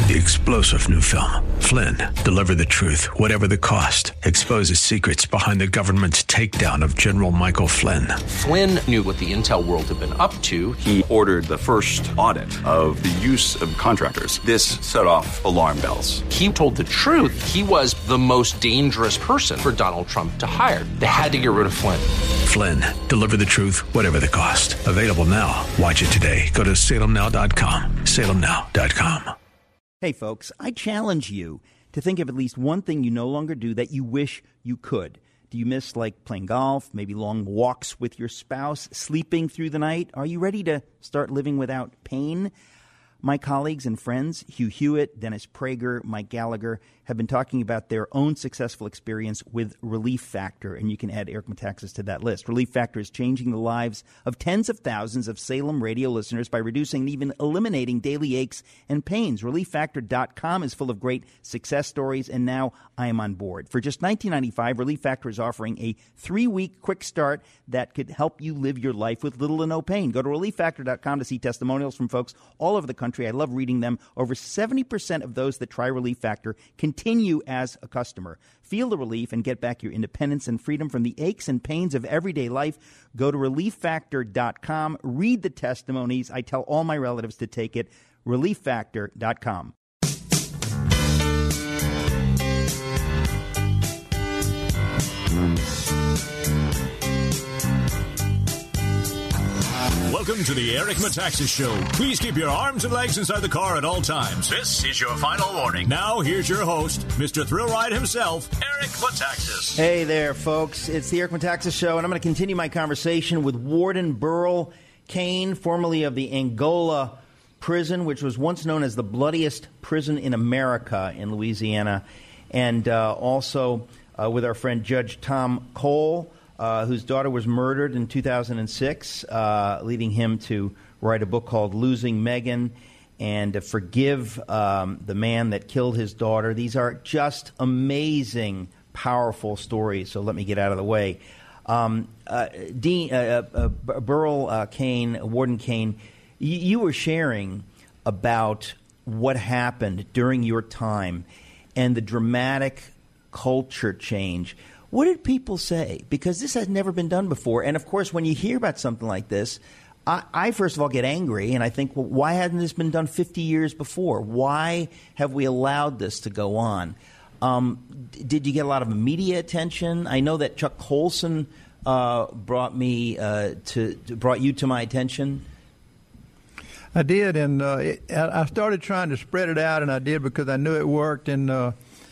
The explosive new film, Flynn, deliver the truth, whatever the cost, exposes secrets behind the government's takedown of General Michael Flynn. Flynn knew what the intel world had been up to. He ordered the first audit of the use of contractors. This set off alarm bells. He told the truth. He was the most dangerous person for Donald Trump to hire. They had to get rid of Flynn. Flynn, deliver the truth, whatever the cost. Available now. Watch it today. Go to salemnow.com. salemnow.com. Hey, folks, I challenge you to think of at least one thing you no longer do that you wish you could. Do you miss, like, playing golf, maybe long walks with your spouse, sleeping through the night? Are you ready to start living without pain? My colleagues and friends, Hugh Hewitt, Dennis Prager, Mike Gallagher, have been talking about their own successful experience with Relief Factor, and you can add Eric Metaxas to that list. Relief Factor is changing the lives of tens of thousands of Salem radio listeners by reducing and even eliminating daily aches and pains. ReliefFactor.com is full of great success stories, and now I am on board. For just $19.95, Relief Factor is offering a 3-week quick start that could help you live your life with little to no pain. Go to ReliefFactor.com to see testimonials from folks all over the country. I love reading them. Over 70% of those that try Relief Factor continue as a customer. Feel the relief and get back your independence and freedom from the aches and pains of everyday life. Go to ReliefFactor.com. Read the testimonies. I tell all my relatives to take it. ReliefFactor.com. Welcome to the Eric Metaxas Show. Please keep your arms and legs inside the car at all times. This is your final warning. Now, here's your host, Mr. Thrill Ride himself, Eric Metaxas. Hey there, folks. It's the Eric Metaxas Show, and I'm going to continue my conversation with Warden Burl Cain, formerly of the Angola prison, which was once known as the bloodiest prison in America in Louisiana, and also with our friend Judge Tom Cole, whose daughter was murdered in 2006, leading him to write a book called Losing Megan and Forgive the Man That Killed His Daughter. These are just amazing, powerful stories, so let me get out of the way. Burl Cain, Warden Cain, you were sharing about what happened during your time and the dramatic culture change. What did people say? Because this has never been done before. And, of course, when you hear about something like this, I first of all get angry, and I think, well, why hadn't this been done 50 years before? Why have we allowed this to go on? Did you get a lot of media attention? I know that Chuck Colson brought you to my attention. I did, and I started trying to spread it out, and I did because I knew it worked, and I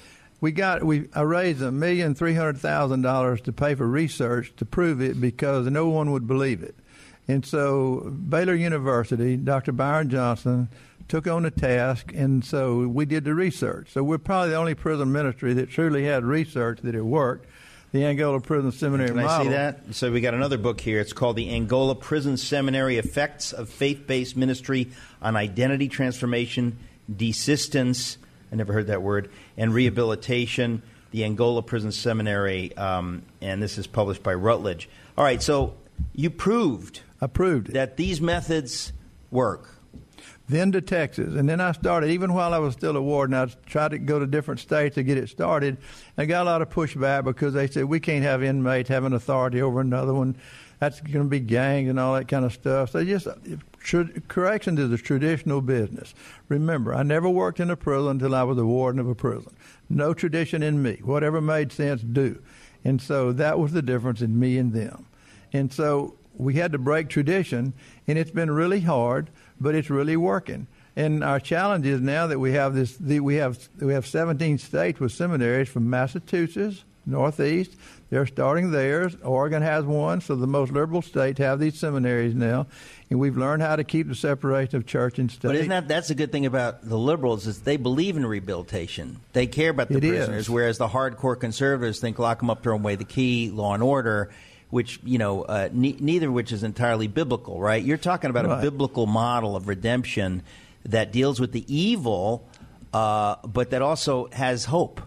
raised $1,300,000 to pay for research to prove it because no one would believe it. And so Baylor University, Dr. Byron Johnson, took on the task, and so we did the research. So we're probably the only prison ministry that truly had research that it worked. The Angola Prison Seminary model. Can I see that? So we got another book here. It's called The Angola Prison Seminary, Effects of Faith-Based Ministry on Identity Transformation, Desistance, I never heard that word, and Rehabilitation, the Angola Prison Seminary, and this is published by Routledge. All right, so you proved that these methods work. Then to Texas, and then I started, even while I was still a warden, I tried to go to different states to get it started. I got a lot of pushback because they said, we can't have inmates having authority over another one. That's going to be gangs and all that kind of stuff. So corrections is a traditional business. Remember, I never worked in a prison until I was a warden of a prison. No tradition in me. Whatever made sense, do. And so that was the difference in me and them. And so we had to break tradition, and it's been really hard, but it's really working. And our challenge is now that we have we have 17 states with seminaries from Massachusetts, Northeast. They're starting theirs. Oregon has one, so the most liberal states have these seminaries now. And we've learned how to keep the separation of church and state. But isn't that's the good thing about the liberals is they believe in rehabilitation. They care about the prisoners, whereas the hardcore conservatives think lock them up, throw away the key, law and order, which, neither of which is entirely biblical, right? You're talking about a biblical model of redemption that deals with the evil, but that also has hope.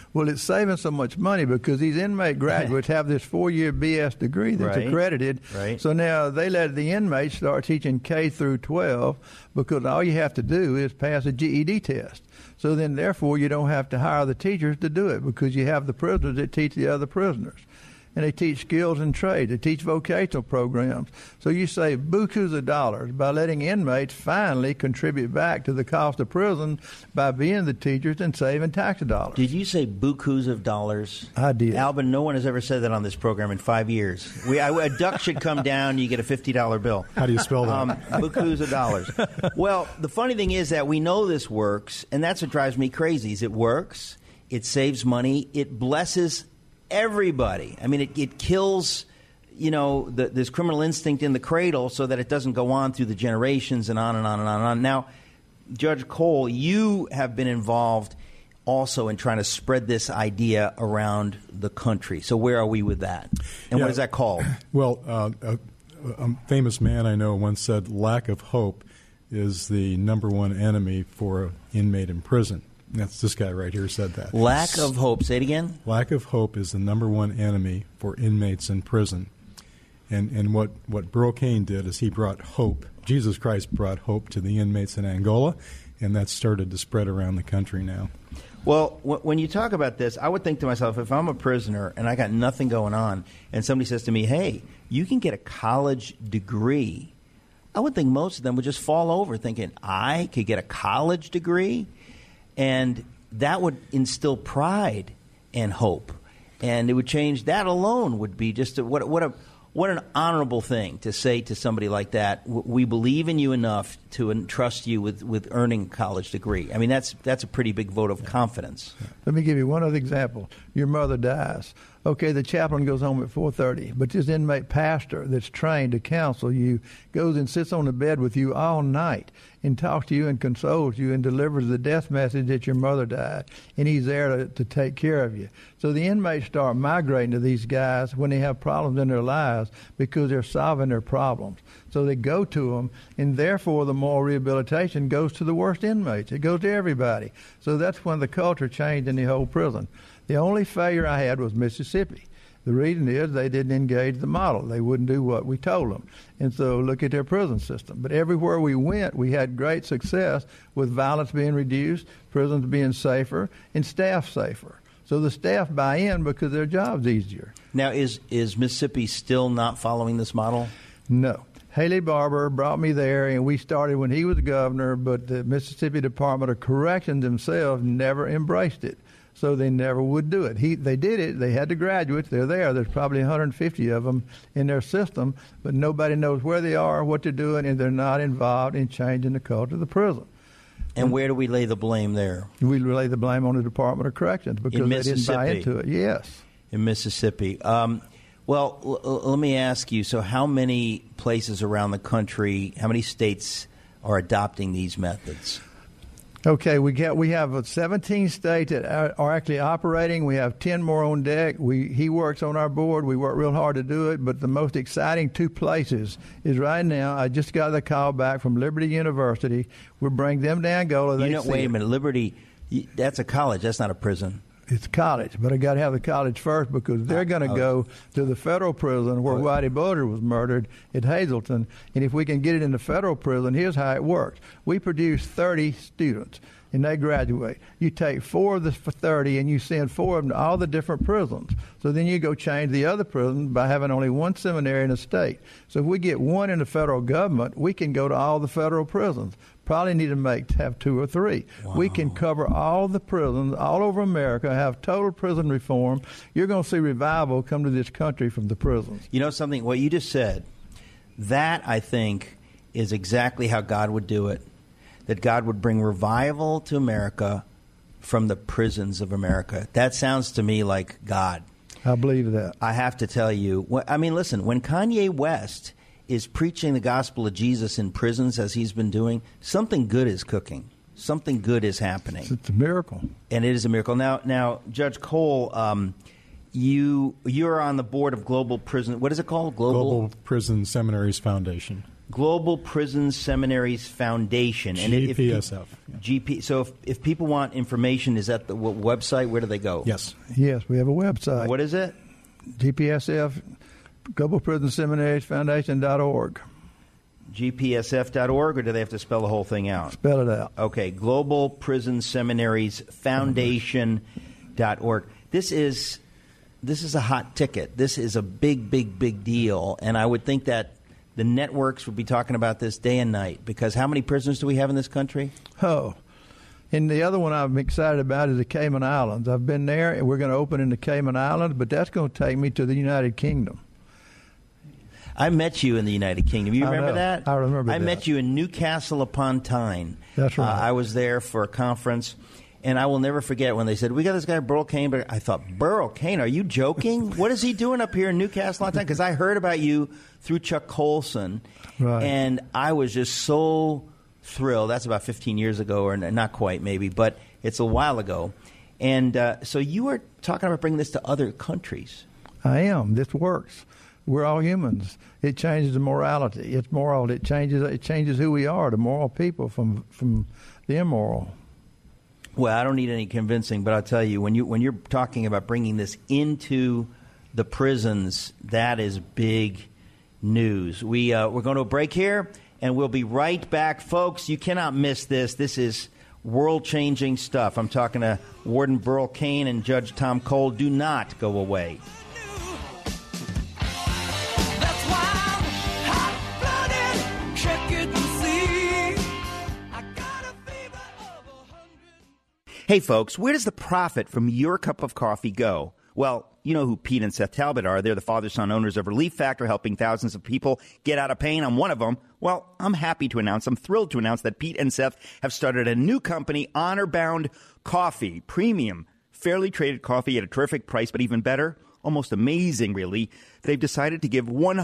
Well, it's saving so much money because these inmate graduates have this 4-year BS degree that's accredited. Right. So now they let the inmates start teaching K through 12 because all you have to do is pass a GED test. So then, therefore, you don't have to hire the teachers to do it because you have the prisoners that teach the other prisoners. And they teach skills and trade. They teach vocational programs. So you save bukus of dollars by letting inmates finally contribute back to the cost of prison by being the teachers and saving tax dollars. Did you say bukus of dollars? I did. Alvin, no one has ever said that on this program in 5 years. A duck should come down, you get a $50 bill. How do you spell that? Bukus of dollars. Well, the funny thing is that we know this works, and that's what drives me crazy, is it works, it saves money, it blesses everybody. I mean, it kills, this criminal instinct in the cradle so that it doesn't go on through the generations and on and on and on and on. Now, Judge Cole, you have been involved also in trying to spread this idea around the country. So where are we with that? And what is that called? Well, a famous man I know once said, lack of hope is the number one enemy for an inmate in prison. That's this guy right here said that. Lack of hope. Say it again. Lack of hope is the number one enemy for inmates in prison. And what Burl Cain did is he brought hope. Jesus Christ brought hope to the inmates in Angola, and that's started to spread around the country now. Well, when you talk about this, I would think to myself, if I'm a prisoner and I got nothing going on, and somebody says to me, hey, you can get a college degree, I would think most of them would just fall over thinking, I could get a college degree? And that would instill pride and hope. And it would change. That alone would be just what an honorable thing to say to somebody like that. We believe in you enough to entrust you with earning a college degree. I mean, that's a pretty big vote of confidence. Let me give you one other example. Your mother dies. Okay, the chaplain goes home at 4:30, but this inmate pastor that's trained to counsel you goes and sits on the bed with you all night and talks to you and consoles you and delivers the death message that your mother died, and he's there to take care of you. So the inmates start migrating to these guys when they have problems in their lives because they're solving their problems. So they go to them, and therefore the moral rehabilitation goes to the worst inmates. It goes to everybody. So that's when the culture changed in the whole prison. The only failure I had was Mississippi. The reason is they didn't engage the model. They wouldn't do what we told them. And so look at their prison system. But everywhere we went, we had great success with violence being reduced, prisons being safer, and staff safer. So the staff buy in because their job's easier. Now, is Mississippi still not following this model? No. Haley Barbour brought me there, and we started when he was governor, but the Mississippi Department of Corrections themselves never embraced it. So they never would do it. They did it. They had the graduates. They're there. There's probably 150 of them in their system, but nobody knows where they are, what they're doing, and they're not involved in changing the culture of the prison. And where do we lay the blame there? We lay the blame on the Department of Corrections because they didn't buy into it. Yes. In Mississippi. Well, let me ask you, so how many places around the country, how many states are adopting these methods? Okay, we have 17 states that are actually operating. We have 10 more on deck. He works on our board. We work real hard to do it, but the most exciting two places is right now. I just got the call back from Liberty University. We'll bring them to Angola. Wait a minute, Liberty, that's a college. That's not a prison. It's college, but I got to have the college first because they're going to go to the federal prison where Whitey Bulger was murdered at Hazleton. And if we can get it in the federal prison, here's how it works. We produce 30 students, and they graduate. You take 4 of the 30, and you send 4 of them to all the different prisons. So then you go change the other prison by having only one seminary in a state. So if we get one in the federal government, we can go to all the federal prisons. Probably need to have 2 or 3. Wow. We can cover all the prisons all over America, have total prison reform. You're going to see revival come to this country from the prisons. You know something? What you just said, that I think is exactly how God would do it. That God would bring revival to America from the prisons of America. That sounds to me like God. I believe that. I have to tell you. I mean, listen, when Kanye West is preaching the gospel of Jesus in prisons as he's been doing, something good is cooking. Something good is happening. It's a miracle. And it is a miracle. Now, Judge Cole, you're on the board of Global Prison. What is it called? Global Prison Seminaries Foundation. Global Prison Seminaries Foundation. And GPSF. So if people want information, is that the website? Where do they go? Yes. Yes, we have a website. What is it? GPSF, Global Prison Seminaries Foundation.org. GPSF.org, or do they have to spell the whole thing out? Spell it out. Okay, Global Prison Seminaries Foundation.org. This is a hot ticket. This is a big, big, big deal. And I would think that the networks would be talking about this day and night, because how many prisoners do we have in this country? Oh, and the other one I'm excited about is the Cayman Islands. I've been there, and we're going to open in the Cayman Islands, but that's going to take me to the United Kingdom. I met you in the United Kingdom. You remember that? I remember that. I met you in Newcastle upon Tyne. That's right. I was there for a conference, and I will never forget when they said, we got this guy, Burl Cain. But I thought, Burl Cain, are you joking? What is he doing up here in Newcastle upon Tyne? Because I heard about you through Chuck Colson, right. And I was just so thrilled. That's about 15 years ago, or not quite maybe, but it's a while ago. And so you were talking about bringing this to other countries. I am. This works. We're all humans. It changes the morality. It's moral. It changes who we are, the moral people from the immoral. Well, I don't need any convincing, but I'll tell you, when you're talking about bringing this into the prisons, that is big news. We're going to a break here, and we'll be right back, folks. You cannot miss this. This is world-changing stuff. I'm talking to Warden Burl Cain and Judge Tom Cole. Do not go away. Hey, folks, where does the profit from your cup of coffee go? Well, you know who Pete and Seth Talbot are. They're the father-son owners of Relief Factor, helping thousands of people get out of pain. I'm one of them. Well, I'm thrilled to announce that Pete and Seth have started a new company, Honor Bound Coffee, premium, fairly traded coffee at a terrific price, but even better, almost amazing, really. They've decided to give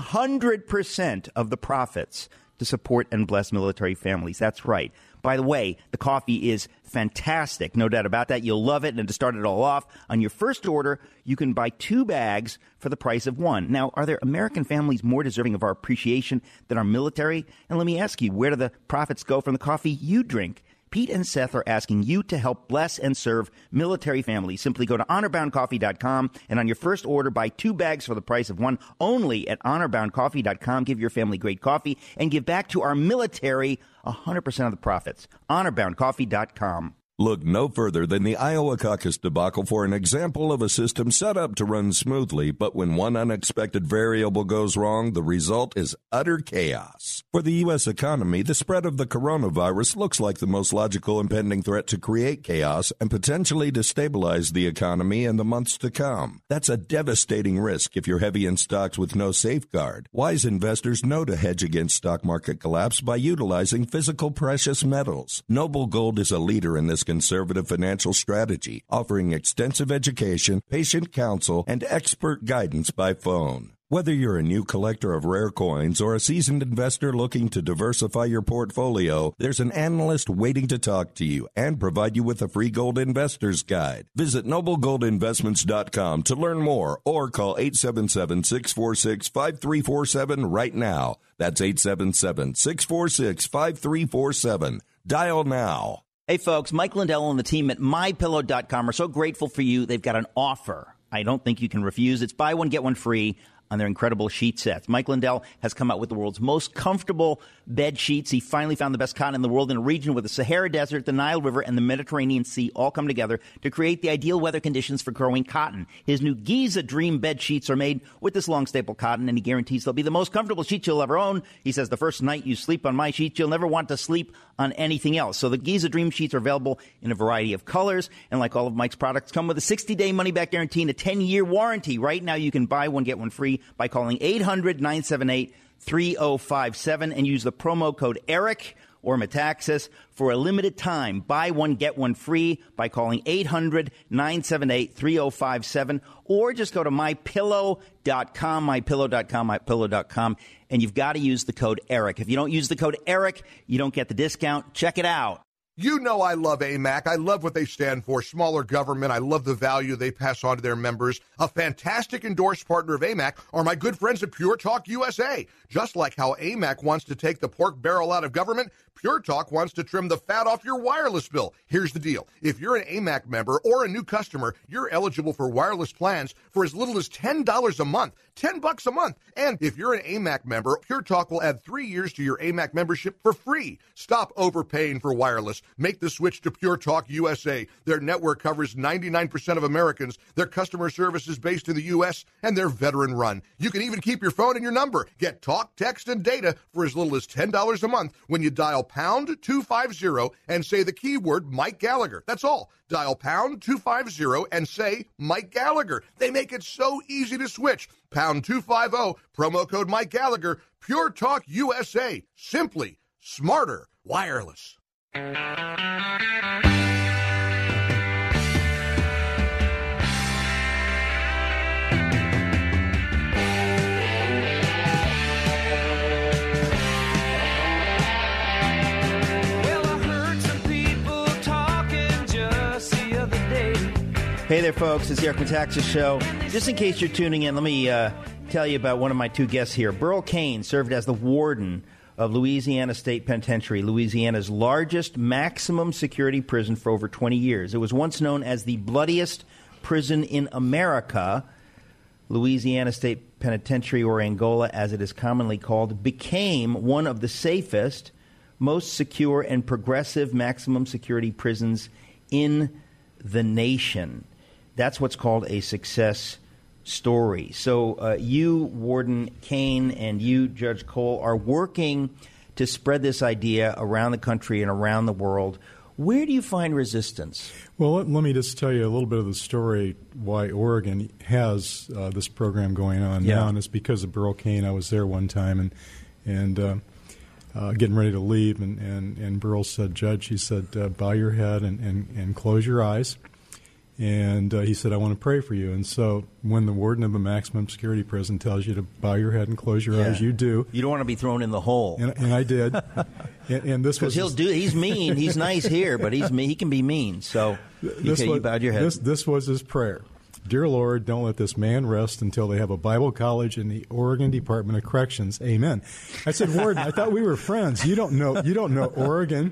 100% of the profits to support and bless military families. That's right. By the way, the coffee is fantastic. No doubt about that. You'll love it. And to start it all off, on your first order, you can buy 2 bags for the price of 1. Now, are there American families more deserving of our appreciation than our military? And let me ask you, where do the profits go from the coffee you drink? Pete and Seth are asking you to help bless and serve military families. Simply go to honorboundcoffee.com, and on your first order, buy 2 bags for the price of 1 only at honorboundcoffee.com. Give your family great coffee and give back to our military 100% of the profits. honorboundcoffee.com. Look no further than the Iowa caucus debacle for an example of a system set up to run smoothly, but when one unexpected variable goes wrong, the result is utter chaos. For the U.S. economy, the spread of the coronavirus looks like the most logical impending threat to create chaos and potentially destabilize the economy in the months to come. That's a devastating risk if you're heavy in stocks with no safeguard. Wise investors know to hedge against stock market collapse by utilizing physical precious metals. Noble Gold is a leader in this conservative financial strategy, offering extensive education, patient counsel, and expert guidance by phone. Whether you're a new collector of rare coins or a seasoned investor looking to diversify your portfolio, there's an analyst waiting to talk to you and provide you with a free gold investor's guide. Visit noblegoldinvestments.com to learn more or call 877-646-5347 right now. That's 877-646-5347. Dial now. Hey, folks, Mike Lindell and the team at MyPillow.com are so grateful for you. They've got an offer I don't think you can refuse. It's buy one, get one free on their incredible sheet sets. Mike Lindell has come out with the world's most comfortable bed sheets. He finally found the best cotton in the world in a region where the Sahara Desert, the Nile River, and the Mediterranean Sea all come together to create the ideal weather conditions for growing cotton. His new Giza Dream bed sheets are made with this long staple cotton, and he guarantees they'll be the most comfortable sheets you'll ever own. He says the first night you sleep on my sheets, you'll never want to sleep on anything else. So the Giza Dream sheets are available in a variety of colors, and like all of Mike's products, come with a 60-day money-back guarantee and a 10-year warranty. Right now you can buy one, get one free by calling 800-978-3057 and use the promo code ERIC or Metaxas for a limited time. Buy one, get one free by calling 800-978-3057 or just go to mypillow.com, mypillow.com, and you've got to use the code ERIC. If you don't use the code ERIC, you don't get the discount. Check it out. You know I love AMAC. I love what they stand for, smaller government. I love the value they pass on to their members. A fantastic endorsed partner of AMAC are my good friends at Pure Talk USA. Just like how AMAC wants to take the pork barrel out of government, Pure Talk wants to trim the fat off your wireless bill. Here's the deal. If you're an AMAC member or a new customer, you're eligible for wireless plans for as little as $10 a month. $10 a month. And if you're an AMAC member, Pure Talk will add 3 years to your AMAC membership for free. Stop overpaying for wireless. Make the switch to Pure Talk USA. Their network covers 99% of Americans. Their customer service is based in the U.S., and they're veteran-run. You can even keep your phone and your number. Get talk, text, and data for as little as $10 a month when you dial pound 250 and say the keyword Mike Gallagher. That's all. Dial pound 250 and say Mike Gallagher. They make it so easy to switch. Pound 250, promo code Mike Gallagher. Pure Talk USA. Simply smarter wireless. Hey there, folks. It's the Eric Metaxas Show. Just in case you're tuning in, let me tell you about one of my two guests here. Burl Cain served as the warden of Louisiana State Penitentiary, Louisiana's largest maximum security prison for over 20 years. It was once known as the bloodiest prison in America. Louisiana State Penitentiary, or Angola as it is commonly called, became one of the safest, most secure, and progressive maximum security prisons in the nation. That's what's called a success story. So you, Warden Cain, and you, Judge Cole, are working to spread this idea around the country and around the world. Where do you find resistance? Well, let me just tell you a little bit of the story why Oregon has this program going on now, and it's because of Burl Cain. I was there one time and getting ready to leave, and Burl said, Judge, he said, bow your head and close your eyes. And he said, I want to pray for you. And so when the warden of a maximum security prison tells you to bow your head and close your eyes, you do. You don't want to be thrown in the hole. And I did. and this was he's mean. He's nice here, but he can be mean. So you bowed your head. This was his prayer. Dear Lord, don't let this man rest until they have a Bible college in the Oregon Department of Corrections. Amen. I said, Warden, I thought we were friends. You don't know Oregon.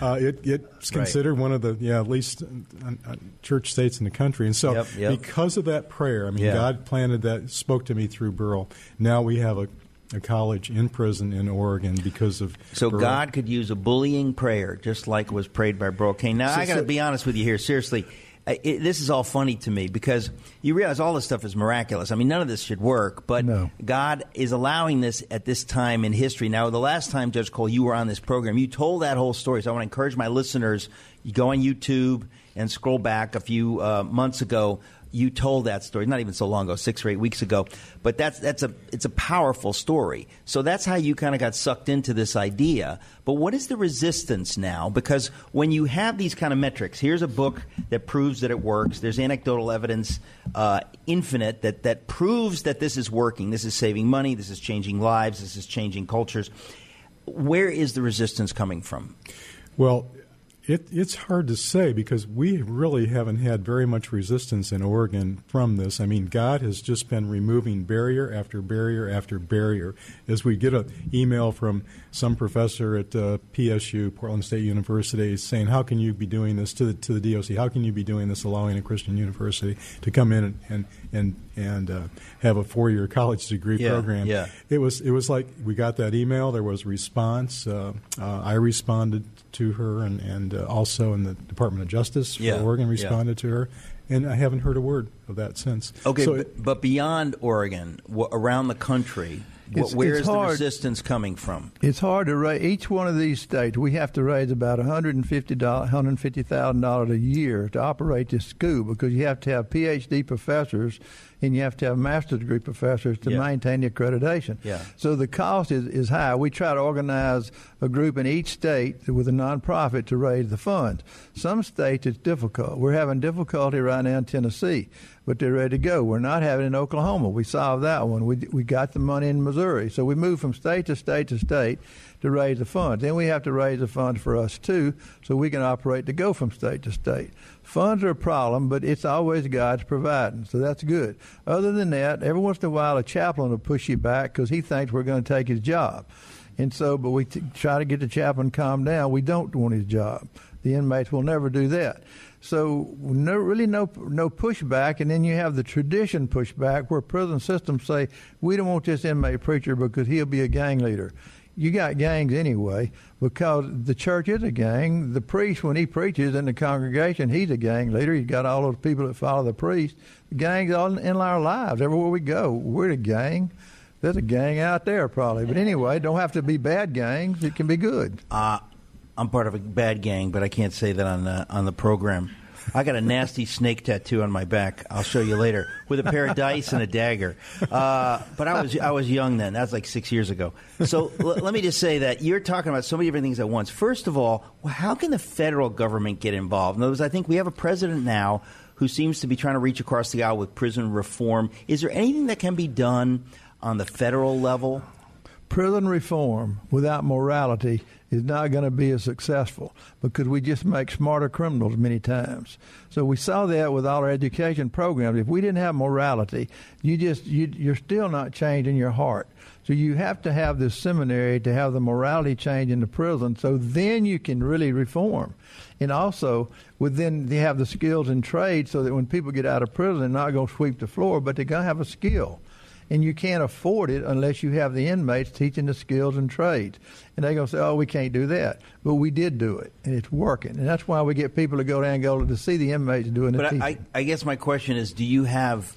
It's considered one of the least church states in the country, and so because of that prayer, God planted that, spoke to me through Burl. Now we have a college in prison in Oregon because of Burl. God could use a bullying prayer, just like was prayed by Burl Cain. Now I got to be honest with you here, seriously. This is all funny to me because you realize all this stuff is miraculous. None of this should work, but God is allowing this at this time in history. Now, the last time, Judge Cole, you were on this program, you told that whole story. So I want to encourage my listeners, you go on YouTube and scroll back a few months ago. You told that story, not even so long ago, 6 or 8 weeks ago. But it's a powerful story. So that's how you kind of got sucked into this idea. But what is the resistance now? Because when you have these kind of metrics, here's a book that proves that it works. There's anecdotal evidence, infinite, that proves that this is working. This is saving money. This is changing lives. This is changing cultures. Where is the resistance coming from? Well, It's hard to say because we really haven't had very much resistance in Oregon from this. God has just been removing barrier after barrier after barrier. As we get an email from some professor at PSU, Portland State University, saying, how can you be doing this to the DOC? How can you be doing this, allowing a Christian university to come in and have a 4-year college degree program? Yeah. It was like we got that email. There was a response. I responded to her, and also in the Department of Justice for Oregon responded to her, and I haven't heard a word of that since. Okay, so but beyond Oregon, around the country, where is the resistance coming from? It's hard to raise. Each one of these states, we have to raise about $150,000 a year to operate this school because you have to have Ph.D. professors and you have to have master's degree professors to maintain the accreditation. Yeah. So the cost is high. We try to organize a group in each state with a nonprofit to raise the funds. Some states it's difficult. We're having difficulty right now in Tennessee, but they're ready to go. We're not having it in Oklahoma. We solved that one. We got the money in Missouri. Missouri. So we move from state to state to state to raise the funds. Then we have to raise the funds for us, too, so we can operate to go from state to state. Funds are a problem, but it's always God's providing, so that's good. Other than that, every once in a while a chaplain will push you back because he thinks we're going to take his job. And so, but we try to get the chaplain calmed down. We don't want his job. The inmates will never do that. So really no pushback, and then you have the tradition pushback where prison systems say, we don't want this inmate preacher because he'll be a gang leader. You got gangs anyway because the church is a gang. The priest, when he preaches in the congregation, he's a gang leader. He's got all those people that follow the priest. The gang's all in our lives. Everywhere we go, we're a gang. There's a gang out there probably. But anyway, don't have to be bad gangs. It can be good. I'm part of a bad gang, but I can't say that on the program. I got a nasty snake tattoo on my back. I'll show you later with a pair of dice and a dagger. But I was young then. That was like 6 years ago. So let me just say that you're talking about so many different things at once. First of all, how can the federal government get involved? In other words, I think we have a president now who seems to be trying to reach across the aisle with prison reform. Is there anything that can be done on the federal level? Prison reform without morality is not going to be as successful because we just make smarter criminals many times. So we saw that with all our education programs. If we didn't have morality, you're still not changing your heart. So you have to have this seminary to have the morality change in the prison, so then you can really reform. And also, then they have the skills and trades so that when people get out of prison, they're not going to sweep the floor, but they're going to have a skill. And you can't afford it unless you have the inmates teaching the skills and trades. And they're going to say, oh, we can't do that. But we did do it, and it's working. And that's why we get people to go to Angola to see the inmates doing the teaching. But I guess my question is, do you have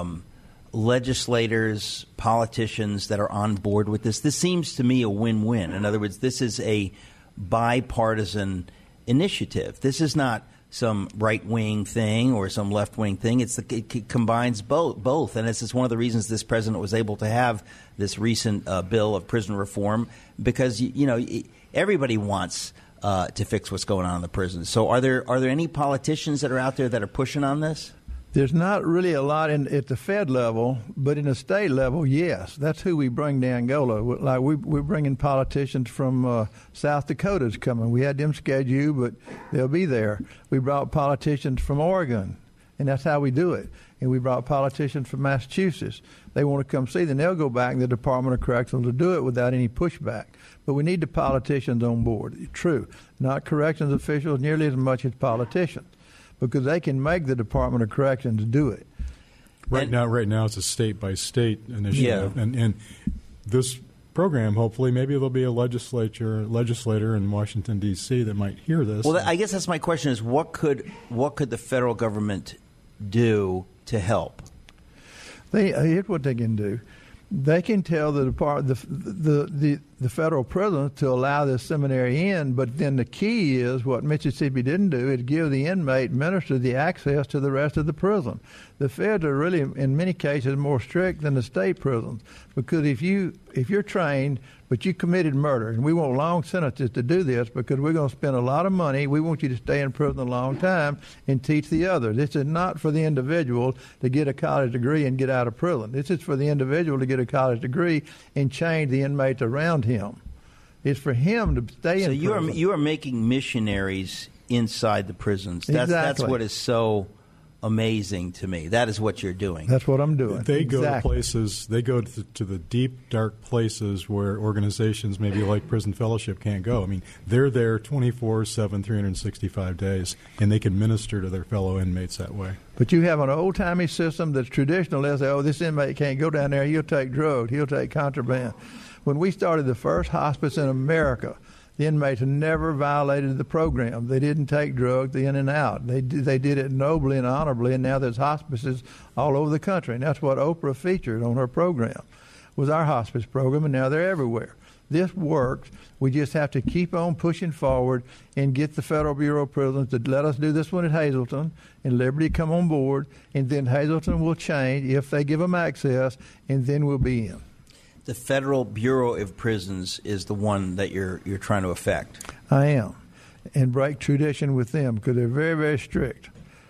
legislators, politicians that are on board with this? This seems to me a win-win. In other words, this is a bipartisan initiative. This is not some right-wing thing or some left-wing thing. It combines both. And this is one of the reasons this president was able to have this recent bill of prison reform, because, everybody wants to fix what's going on in the prisons. So are there any politicians that are out there that are pushing on this? There's not really a lot at the Fed level, but in the state level, yes. That's who we bring to Angola. Like we're bringing politicians from South Dakota's coming. We had them scheduled, but they'll be there. We brought politicians from Oregon, and that's how we do it. And we brought politicians from Massachusetts. They want to come see them. They'll go back in the Department of Corrections to do it without any pushback. But we need the politicians on board. True, not corrections officials nearly as much as politicians, because they can make the Department of Corrections do it. Right now it's a state-by-state initiative. Yeah. And this program, hopefully, maybe there'll be a legislator in Washington, D.C. that might hear this. Well, I guess that's my question is, what could the federal government do to help? Here's what they can do. They can tell the federal prison to allow this seminary in, but then the key is what Mississippi didn't do is give the inmate minister the access to the rest of the prison. The feds are really, in many cases, more strict than the state prisons, because if you're trained but you committed murder, and we want long sentences to do this because we're going to spend a lot of money. We want you to stay in prison a long time and teach the others. This is not for the individual to get a college degree and get out of prison. This is for the individual to get a college degree and change the inmates around him. It's for him to stay in prison. So you are making missionaries inside the prisons. Exactly. That's what is so amazing to me. That is what you're doing. That's what I'm doing. They go to places. They go to the deep, dark places where organizations maybe like Prison Fellowship can't go. I mean, they're there 24/7, 365 days, and they can minister to their fellow inmates that way. But you have an old-timey system that's traditional. They say, oh, this inmate can't go down there. He'll take drugs. He'll take contraband. When we started the first hospice in America, the inmates never violated the program. They didn't take drugs in and out. They did it nobly and honorably, and now there's hospices all over the country. And that's what Oprah featured on her program, was our hospice program, and now they're everywhere. This works. We just have to keep on pushing forward and get the Federal Bureau of Prisons to let us do this one at Hazleton, and Liberty come on board, and then Hazleton will change if they give them access, and then we'll be in. The Federal Bureau of Prisons is the one that you're trying to affect. I am, and break tradition with them because they're very, very strict.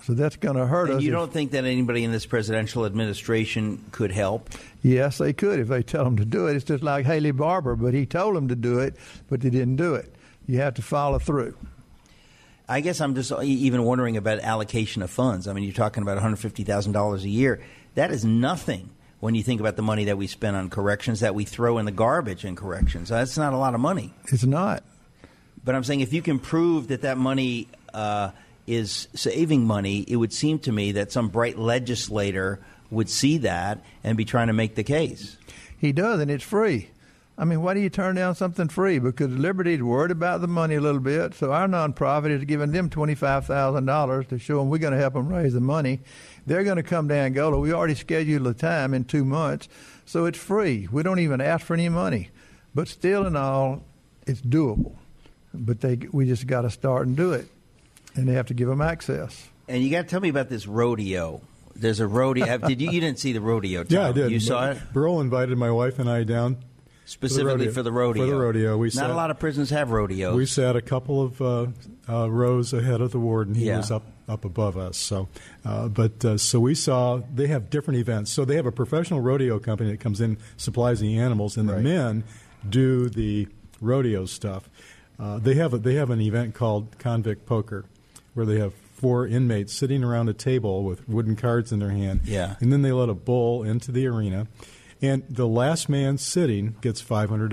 So that's going to hurt us. You don't think that anybody in this presidential administration could help? Yes, they could if they tell them to do it. It's just like Haley Barbour, but he told them to do it, but they didn't do it. You have to follow through. I guess I'm just even wondering about allocation of funds. I mean, you're talking about $150,000 a year. That is nothing when you think about the money that we spend on corrections, that we throw in the garbage in corrections. That's not a lot of money. It's not. But I'm saying if you can prove that money is saving money, it would seem to me that some bright legislator would see that and be trying to make the case. He does, and it's free. I mean, why do you turn down something free? Because Liberty is worried about the money a little bit, so our nonprofit is giving them $25,000 to show them we're going to help them raise the money. They're going to come to Angola. We already scheduled the time in 2 months, so it's free. We don't even ask for any money. But still and all, it's doable. But we just got to start and do it, and they have to give them access. And you got to tell me about this rodeo. There's a rodeo. You didn't see the rodeo, Tom. Yeah, I did. You saw it? Burl invited my wife and I down. Specifically for the rodeo. For the rodeo. Not a lot of prisons have rodeos. We sat a couple of rows ahead of the warden. He was up above us. So we saw they have different events. So they have a professional rodeo company that comes in, supplies the animals, and the men do the rodeo stuff. They have an event called Convict Poker, where they have 4 inmates sitting around a table with wooden cards in their hand. Yeah. And then they let a bull into the arena. And the last man sitting gets $500.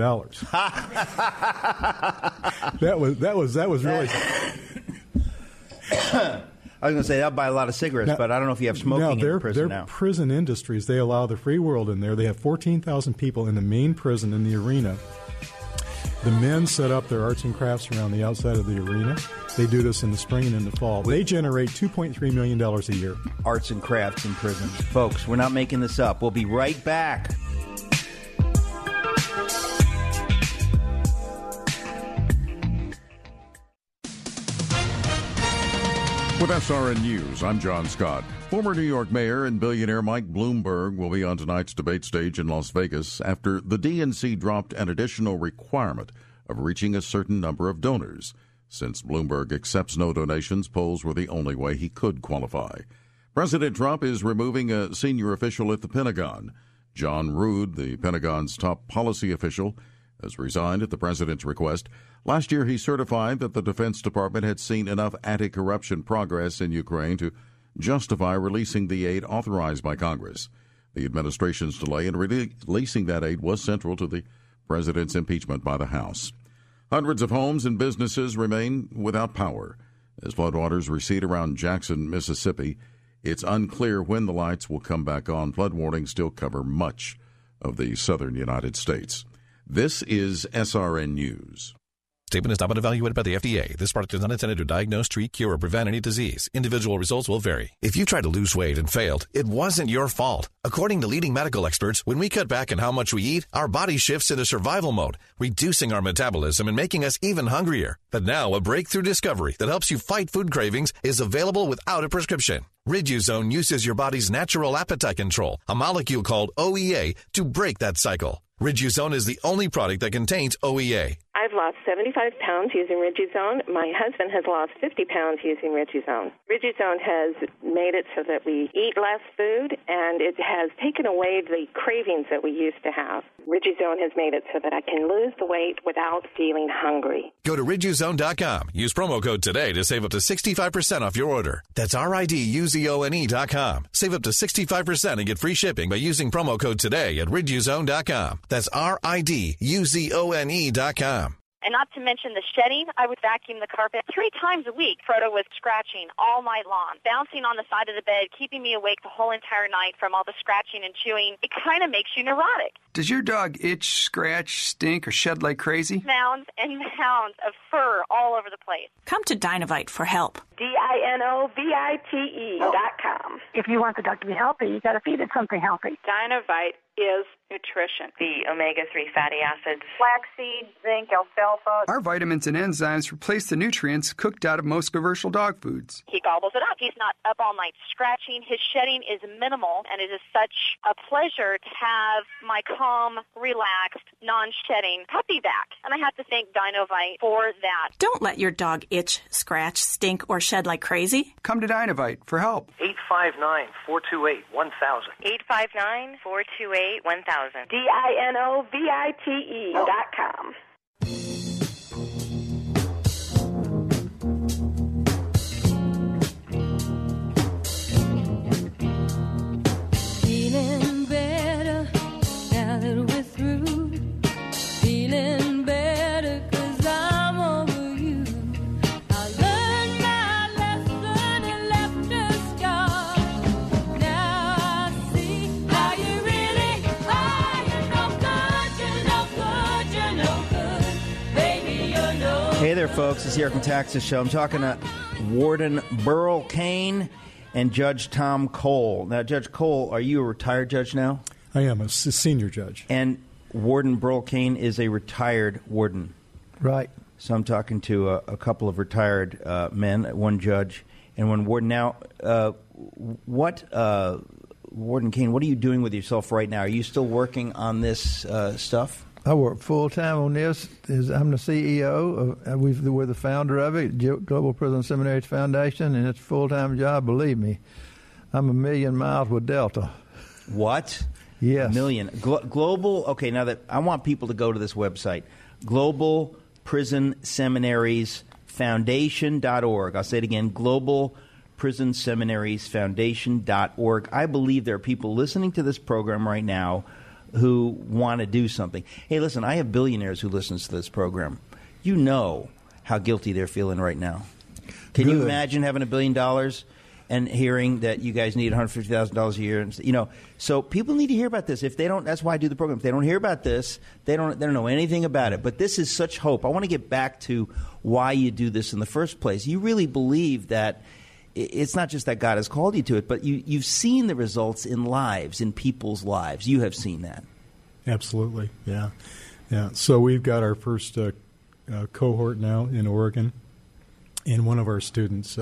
That was really. I was going to say that'll buy a lot of cigarettes, but I don't know if you have smoking in the prison now. They're prison industries. They allow the free world in there. They have 14,000 people in the main prison in the arena. The men set up their arts and crafts around the outside of the arena. They do this in the spring and in the fall. They generate $2.3 million a year. Arts and crafts in prisons. Folks, we're not making this up. We'll be right back. With SRN News, I'm John Scott. Former New York Mayor and billionaire Mike Bloomberg will be on tonight's debate stage in Las Vegas after the DNC dropped an additional requirement of reaching a certain number of donors. Since Bloomberg accepts no donations, polls were the only way he could qualify. President Trump is removing a senior official at the Pentagon. John Rood, the Pentagon's top policy official, has resigned at the president's request. Last year, he certified that the Defense Department had seen enough anti-corruption progress in Ukraine to justify releasing the aid authorized by Congress. The administration's delay in releasing that aid was central to the president's impeachment by the House. Hundreds of homes and businesses remain without power. As floodwaters recede around Jackson, Mississippi, it's unclear when the lights will come back on. Flood warnings still cover much of the southern United States. This is SRN News. Statement is not been evaluated by the FDA. This product is not intended to diagnose, treat, cure, or prevent any disease. Individual results will vary. If you tried to lose weight and failed, it wasn't your fault. According to leading medical experts, when we cut back on how much we eat, our body shifts into survival mode, reducing our metabolism and making us even hungrier. But now, a breakthrough discovery that helps you fight food cravings is available without a prescription. Riduzone uses your body's natural appetite control, a molecule called OEA, to break that cycle. Riduzone is the only product that contains OEA. I've lost 75 pounds using Riduzone. My husband has lost 50 pounds using Riduzone. Riduzone has made it so that we eat less food, and it has taken away the cravings that we used to have. Riduzone has made it so that I can lose the weight without feeling hungry. Go to Riduzone.com. Use promo code today to save up to 65% off your order. That's RIDUZONE.com. Save up to 65% and get free shipping by using promo code today at Riduzone.com. That's RIDUZONE.com. And not to mention the shedding, I would vacuum the carpet 3 times a week. Frodo was scratching all night long, bouncing on the side of the bed, keeping me awake the whole entire night from all the scratching and chewing. It kind of makes you neurotic. Does your dog itch, scratch, stink, or shed like crazy? Mounds and mounds of fur all over the place. Come to Dinovite for help. DINOVITE.com. Dinovite.com. If you want the dog to be healthy, you got to feed it something healthy. Dinovite is nutrition. The omega-3 fatty acids. Flaxseed, zinc, alfalfa. Our vitamins and enzymes replace the nutrients cooked out of most commercial dog foods. He gobbles it up. He's not up all night scratching. His shedding is minimal, and it is such a pleasure to have my calm, relaxed, non-shedding puppy back. And I have to thank Dinovite for that. Don't let your dog itch, scratch, stink, or shed like crazy. Come to Dinovite for help. 859-428-1000. 859-428-1000. DINOVITE.com. Feeling better now that we're through. Feeling better 'cause I'm over you. I learned my lesson and left a scar. Now I see how you really are. You're no good, you're no good, you're no good. Baby, you're no good. Hey there, folks. It's the Eric Metaxas Show. I'm talking to Warden Burl Cain and Judge Tom Cole. Now, Judge Cole, are you a retired judge now? I am a senior judge. And Warden Burl Cain is a retired warden. Right. So I'm talking to a couple of retired men, one judge and one warden. Now, Warden Cain, what are you doing with yourself right now? Are you still working on this stuff? I work full-time on this. I'm the CEO. We're the founder of it, Global Prison Seminaries Foundation, and it's a full-time job, believe me. I'm a million miles with Delta. What? Yes. A million. Global, okay, now that I want people to go to this website, Global Prison Seminaries Foundation.org. I'll say it again, Global Prison Seminaries Foundation.org. I believe there are people listening to this program right now who want to do something. Hey, listen, I have billionaires who listen to this program. You know how guilty they're feeling right now. Can you imagine having $1 billion and hearing that you guys need $150,000 a year? And, so people need to hear about this. If they don't, that's why I do the program. If they don't hear about this, they don't know anything about it. But this is such hope. I want to get back to why you do this in the first place. You really believe that it's not just that God has called you to it, but you've seen the results in lives, in people's lives. You have seen that. Absolutely, yeah. So we've got our first cohort now in Oregon, and one of our students,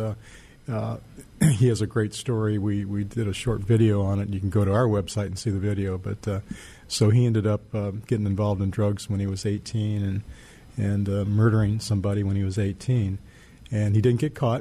he has a great story. We did a short video on it. You can go to our website and see the video. But so he ended up getting involved in drugs when he was 18 and murdering somebody when he was 18, and he didn't get caught.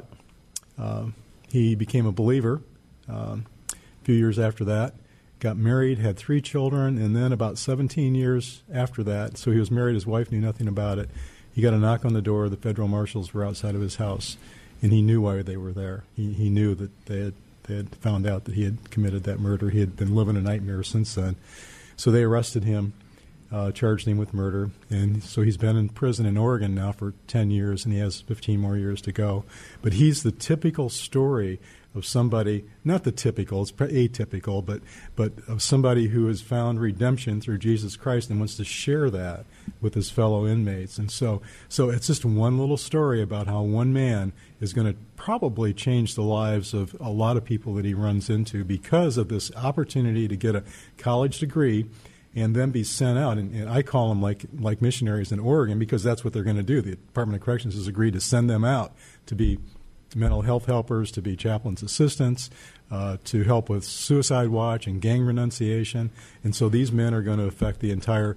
He became a believer a few years after that, got married, had 3 children, and then about 17 years after that, so he was married, his wife knew nothing about it, he got a knock on the door, the federal marshals were outside of his house, and he knew why they were there. He knew that they had found out that he had committed that murder. He had been living a nightmare since then. So they arrested him, charged him with murder, and so he's been in prison in Oregon now for 10 years, and he has 15 more years to go. But he's the typical story of somebody, not the typical, it's atypical, but of somebody who has found redemption through Jesus Christ and wants to share that with his fellow inmates. And so it's just one little story about how one man is going to probably change the lives of a lot of people that he runs into because of this opportunity to get a college degree and then be sent out. And I call them like missionaries in Oregon because that's what they're going to do. The Department of Corrections has agreed to send them out to be mental health helpers, to be chaplain's assistants, to help with suicide watch and gang renunciation. And so these men are going to affect the entire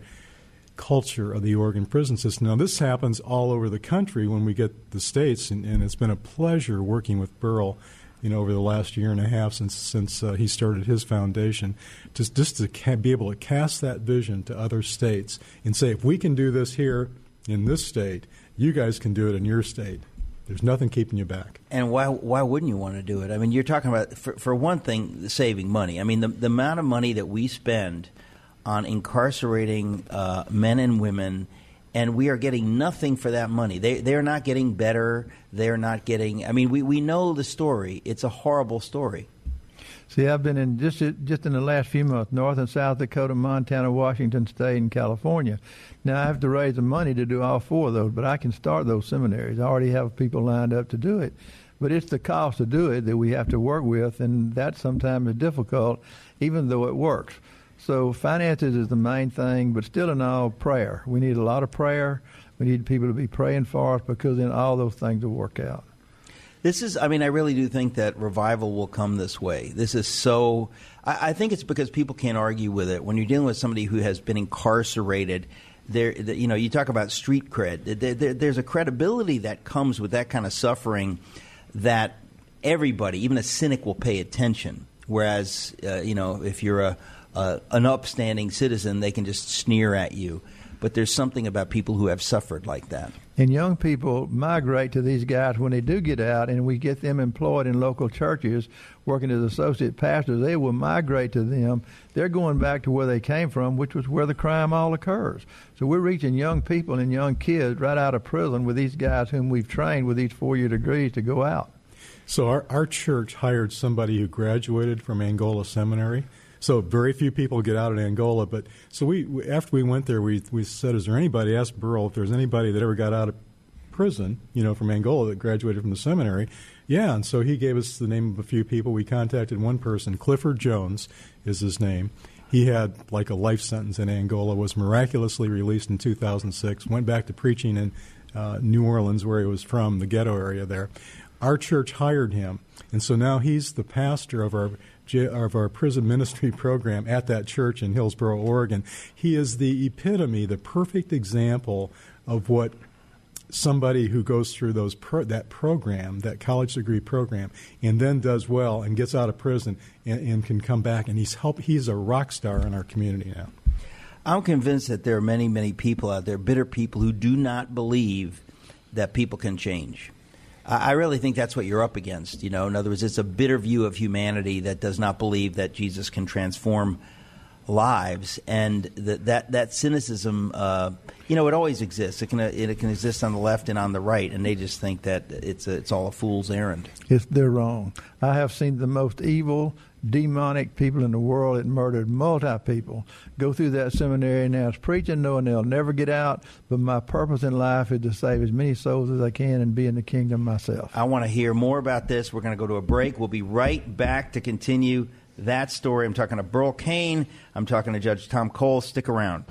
culture of the Oregon prison system. Now, this happens all over the country when we get the states, and it's been a pleasure working with Burl over the last year and a half since he started his foundation, just to be able to cast that vision to other states and say, if we can do this here in this state, you guys can do it in your state. There's nothing keeping you back. And why wouldn't you want to do it? I mean, you're talking about, for one thing, saving money. I mean, the amount of money that we spend on incarcerating men and women, and we are getting nothing for that money. They're not getting better. They're not getting – I mean, we know the story. It's a horrible story. See, I've been in just in the last few months, North and South Dakota, Montana, Washington State, and California. Now, I have to raise the money to do all 4 of those, but I can start those seminaries. I already have people lined up to do it. But it's the cost to do it that we have to work with, and that sometimes is difficult, even though it works. So finances is the main thing, but still in all, prayer. We need a lot of prayer. We need people to be praying for us, because then all those things will work out. I really do think that revival will come this way. This is so, I think it's because people can't argue with it. When you're dealing with somebody who has been incarcerated, you talk about street cred. There's a credibility that comes with that kind of suffering that everybody, even a cynic, will pay attention. Whereas, if you're an upstanding citizen, they can just sneer at you. But there's something about people who have suffered like that. And young people migrate to these guys when they do get out, and we get them employed in local churches, working as associate pastors. They will migrate to them. They're going back to where they came from, which was where the crime all occurs. So we're reaching young people and young kids right out of prison with these guys whom we've trained with these 4-year degrees to go out. So our church hired somebody who graduated from Angola Seminary. So very few people get out of Angola. But so we after we went there, we said, is there anybody, asked Burl if there's anybody that ever got out of prison, from Angola that graduated from the seminary. Yeah, and so he gave us the name of a few people. We contacted one person, Clifford Jones is his name. He had like a life sentence in Angola, was miraculously released in 2006, went back to preaching in New Orleans, where he was from, the ghetto area there. Our church hired him, and so now he's the pastor of our prison ministry program at that church in Hillsboro, Oregon. He is the epitome, the perfect example of what somebody who goes through that program, that college degree program, and then does well and gets out of prison and can come back, and he's a rock star in our community now. I'm convinced that there are many, many people out there, bitter people, who do not believe that people can change. I really think that's what you're up against. In other words, it's a bitter view of humanity that does not believe that Jesus can transform lives, and that cynicism, it always exists. It can exist on the left and on the right, and they just think that it's all a fool's errand. They're wrong. I have seen the most evil, demonic people in the world that murdered multi-people go through that seminary now. It's preaching, knowing they'll never get out, but my purpose in life is to save as many souls as I can and be in the kingdom myself. I want to hear more about this. We're going to go to a break. We'll be right back to continue that story. I'm talking to Burl Cain. I'm talking to Judge Tom Cole. Stick around.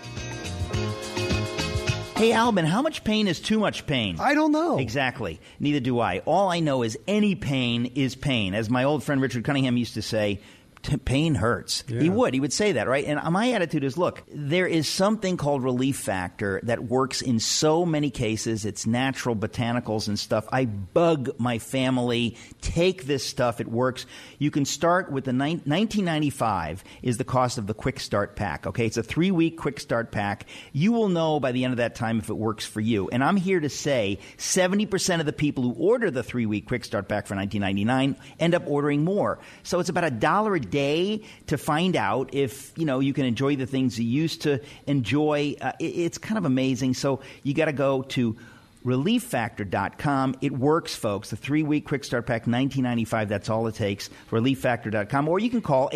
Hey, Albin, how much pain is too much pain? I don't know. Exactly. Neither do I. All I know is any pain is pain. As my old friend Richard Cunningham used to say, pain hurts. Yeah. He would say that, right? And my attitude is, look, there is something called Relief Factor that works in so many cases. It's natural botanicals and stuff. I bug my family. Take this stuff. It works. You can start with the $19.95 is the cost of the Quick Start Pack. Okay, it's a 3-week Quick Start Pack. You will know by the end of that time if it works for you. And I'm here to say 70% of the people who order the 3-week Quick Start Pack for $19.99 end up ordering more. So it's about $1 a day to find out if you can enjoy the things you used to enjoy. It's kind of amazing. So you got to go to ReliefFactor.com. It works, folks. The 3-week Quick Start Pack, $19.95. That's all it takes. ReliefFactor.com. Or you can call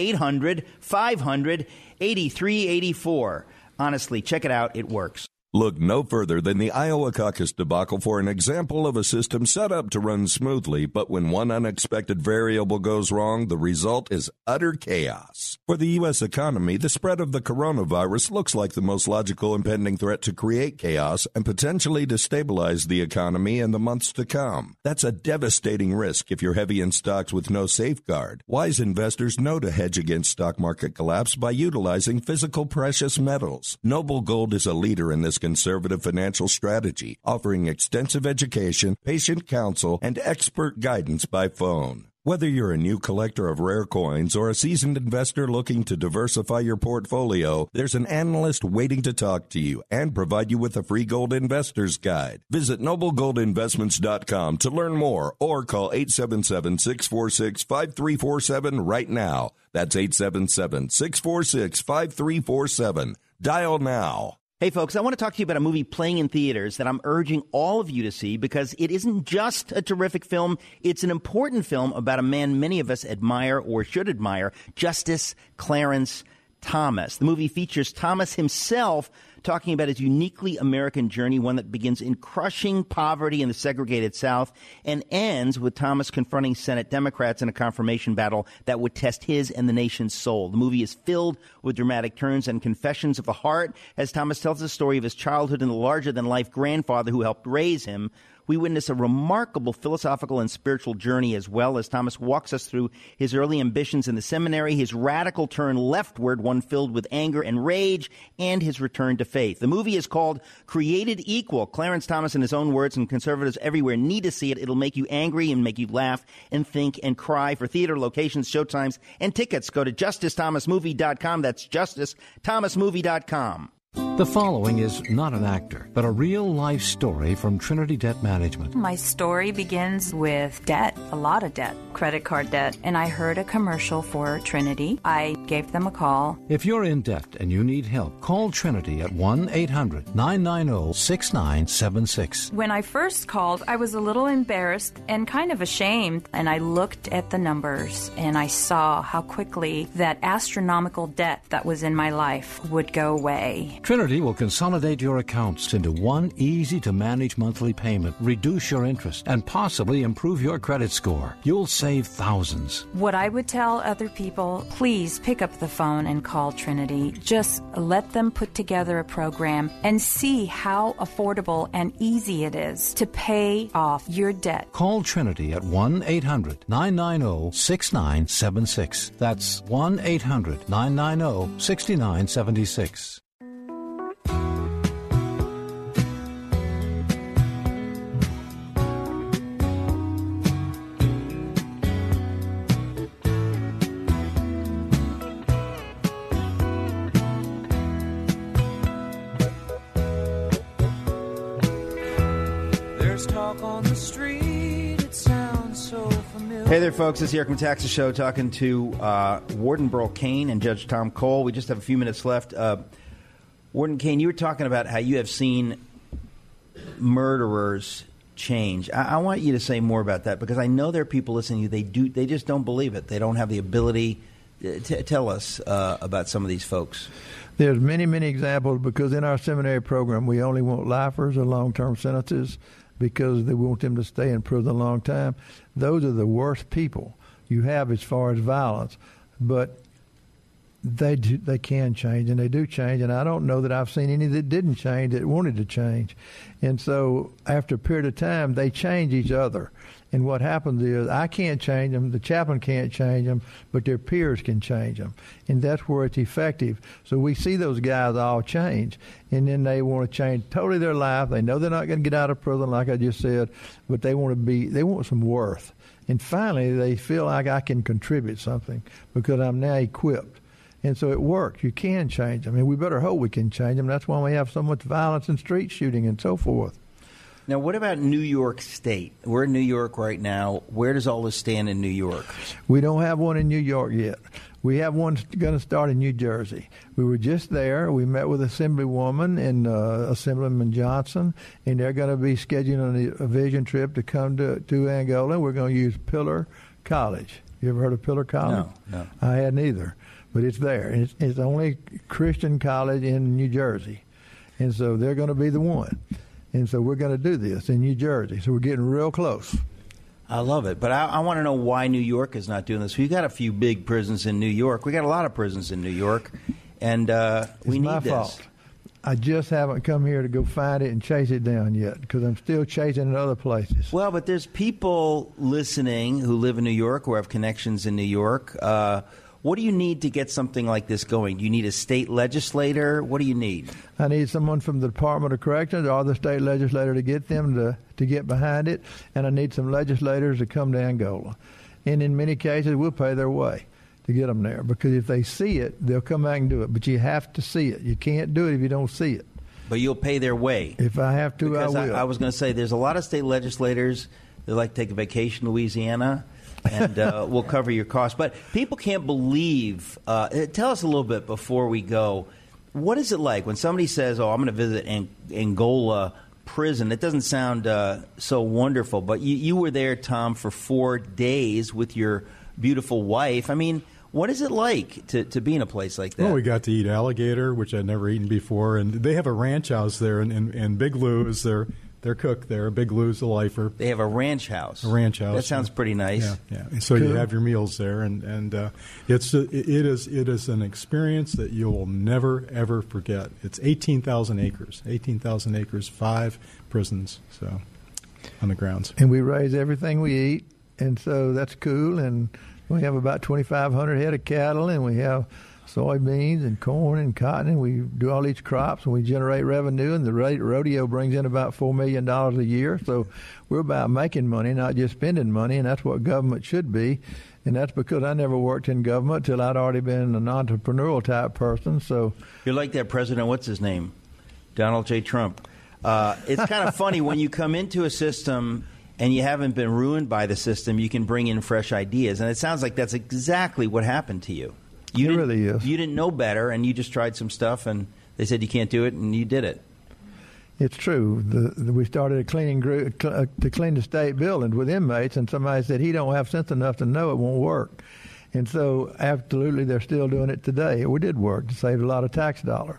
800-500-8384. Honestly, check it out. It works. Look no further than the Iowa caucus debacle for an example of a system set up to run smoothly, but when one unexpected variable goes wrong, the result is utter chaos. For the U.S. economy, the spread of the coronavirus looks like the most logical impending threat to create chaos and potentially destabilize the economy in the months to come. That's a devastating risk if you're heavy in stocks with no safeguard. Wise investors know to hedge against stock market collapse by utilizing physical precious metals. Noble Gold is a leader in this conservative financial strategy, offering extensive education, patient counsel, and expert guidance by phone. Whether you're a new collector of rare coins or a seasoned investor looking to diversify your portfolio, there's an analyst waiting to talk to you and provide you with a free gold investor's guide. Visit noblegoldinvestments.com to learn more or call 877-646-5347 right now. That's 877-646-5347. Dial now. Hey, folks, I want to talk to you about a movie playing in theaters that I'm urging all of you to see because it isn't just a terrific film. It's an important film about a man many of us admire or should admire, Justice Clarence Thomas. The movie features Thomas himself talking about his uniquely American journey, one that begins in crushing poverty in the segregated South and ends with Thomas confronting Senate Democrats in a confirmation battle that would test his and the nation's soul. The movie is filled with dramatic turns and confessions of the heart as Thomas tells the story of his childhood and the larger-than-life grandfather who helped raise him. We witness a remarkable philosophical and spiritual journey as well as Thomas walks us through his early ambitions in the seminary, his radical turn leftward, one filled with anger and rage, and his return to faith. The movie is called Created Equal. Clarence Thomas, in his own words, and conservatives everywhere need to see it. It'll make you angry and make you laugh and think and cry. For theater locations, showtimes, and tickets, go to justicethomasmovie.com. That's justicethomasmovie.com. The following is not an actor, but a real-life story from Trinity Debt Management. My story begins with debt, a lot of debt, credit card debt, and I heard a commercial for Trinity. I gave them a call. If you're in debt and you need help, call Trinity at 1-800-990-6976. When I first called, I was a little embarrassed and kind of ashamed, and I looked at the numbers, and I saw how quickly that astronomical debt that was in my life would go away. Trinity will consolidate your accounts into one easy-to-manage monthly payment, reduce your interest, and possibly improve your credit score. You'll save thousands. What I would tell other people, please pick up the phone and call Trinity. Just let them put together a program and see how affordable and easy it is to pay off your debt. Call Trinity at 1-800-990-6976. That's 1-800-990-6976. Hey there, folks. This is the Eric Metaxas Show, talking to Warden Burl Cain and Judge Tom Cole. We just have a few minutes left. Warden Cain, you were talking about how you have seen murderers change. I want you to say more about that, because I know there are people listening to you. They just don't believe it. They don't have the ability. Tell us about some of these folks. There's many, many examples, because in our seminary program, we only want lifers or long-term sentences, because they want them to stay in prison a long time. Those are the worst people you have as far as violence. But they can change, and they do change. And I don't know that I've seen any that didn't change, that wanted to change. And so after a period of time, they change each other. And what happens is I can't change them, the chaplain can't change them, but their peers can change them. And that's where it's effective. So we see those guys all change, and then they want to change totally their life. They know they're not going to get out of prison, like I just said, but they want some worth. And finally, they feel like I can contribute something because I'm now equipped. And so it works. You can change them. And we better hope we can change them. That's why we have so much violence and street shooting and so forth. Now, what about New York State? We're in New York right now. Where does all this stand in New York? We don't have one in New York yet. We have one going to start in New Jersey. We were just there. We met with Assemblywoman and Assemblyman Johnson, and they're going to be scheduling a vision trip to come to Angola. We're going to use Pillar College. You ever heard of Pillar College? No. I hadn't either, but it's there. It's the only Christian college in New Jersey, and so they're going to be the one. And so we're going to do this in New Jersey. So we're getting real close. I love it. But I want to know why New York is not doing this. We've got a few big prisons in New York. We got a lot of prisons in New York. And we need this. It's my fault. I just haven't come here to go find it and chase it down yet, because I'm still chasing it other places. Well, but there's people listening who live in New York or have connections in New York. What do you need to get something like this going? Do you need a state legislator? What do you need? I need someone from the Department of Corrections or the state legislator to get them to get behind it, and I need some legislators to come to Angola. And in many cases, we'll pay their way to get them there, because if they see it, they'll come back and do it. But you have to see it. You can't do it if you don't see it. But you'll pay their way. If I have to, because I will. I was going to say, there's a lot of state legislators that like to take a vacation in Louisiana, and we'll cover your costs. But people can't believe. Tell us a little bit before we go. What is it like when somebody says, "Oh, I'm going to visit Angola prison"? It doesn't sound so wonderful. But you were there, Tom, for 4 days with your beautiful wife. I mean, What is it like to be in a place like that? Well, we got to eat alligator, which I'd never eaten before, and they have a ranch house there, and Big Lou is their cook there. Big Lou's a lifer. They have a ranch house. A ranch house. That sounds pretty nice. Yeah. And so you have your meals there, and it is an experience that you will never ever forget. It's 18,000 acres. 18,000 acres, 5 prisons. So on the grounds. And we raise everything we eat, and so that's cool. And we have about 2,500 head of cattle, and we have soybeans and corn and cotton, and we do all these crops, and we generate revenue, and the rodeo brings in about $4 million a year. So we're about making money, not just spending money, and that's what government should be. And that's because I never worked in government till I'd already been an entrepreneurial type person. So you're like that president, what's his name? Donald J. Trump. It's kind of funny when you come into a system and you haven't been ruined by the system, you can bring in fresh ideas. And it sounds like that's exactly what happened to you. It really is. You didn't know better, and you just tried some stuff, and they said you can't do it, and you did it. It's true. We started a cleaning group to clean the state buildings with inmates, and somebody said he don't have sense enough to know it won't work. And so, absolutely, they're still doing it today. We did work to save a lot of tax dollars.